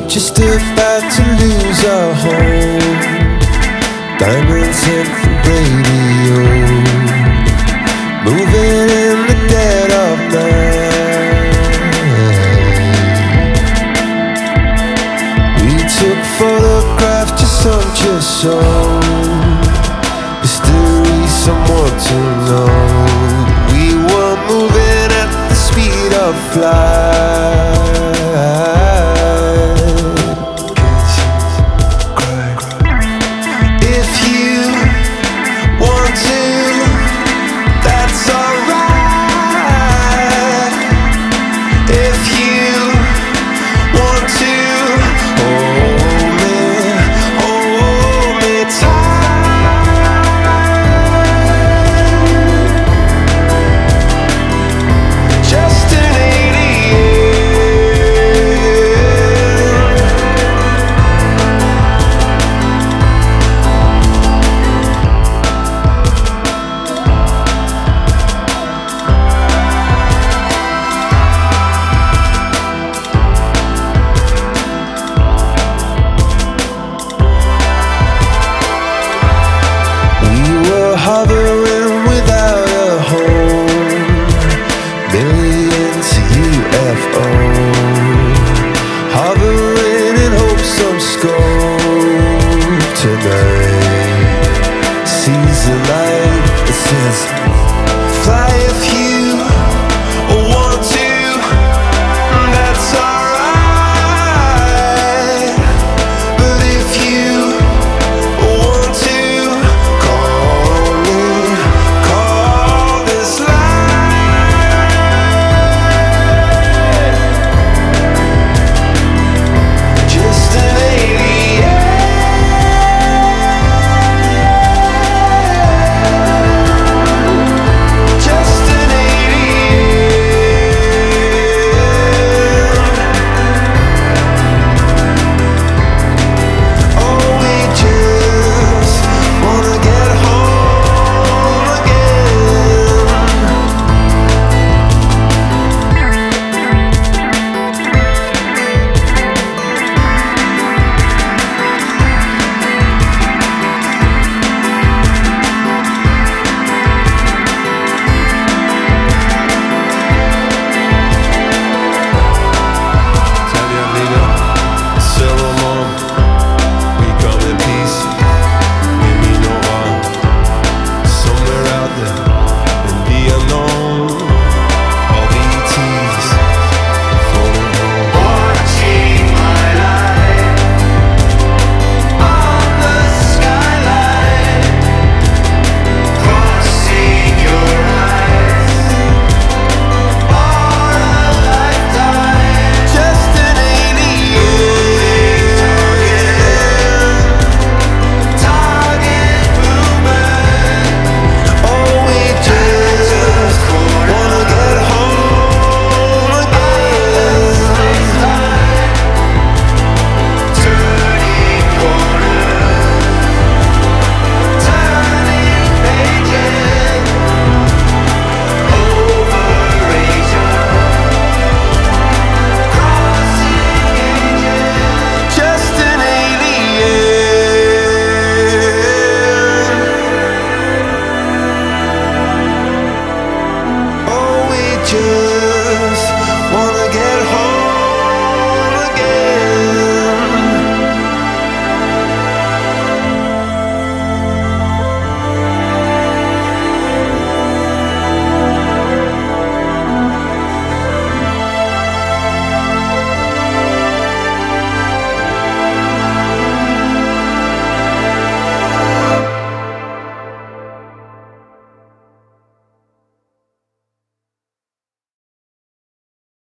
just about to lose our home. Diamonds hit the radio, moving in the dead of night. We took photographs just on your soul. History, someone to know. We were moving at the speed of light. Hovering without a home, millions UFO, hovering in hopes some scope tonight sees the light that says, fly if you want to, that's alright. But if you want to, just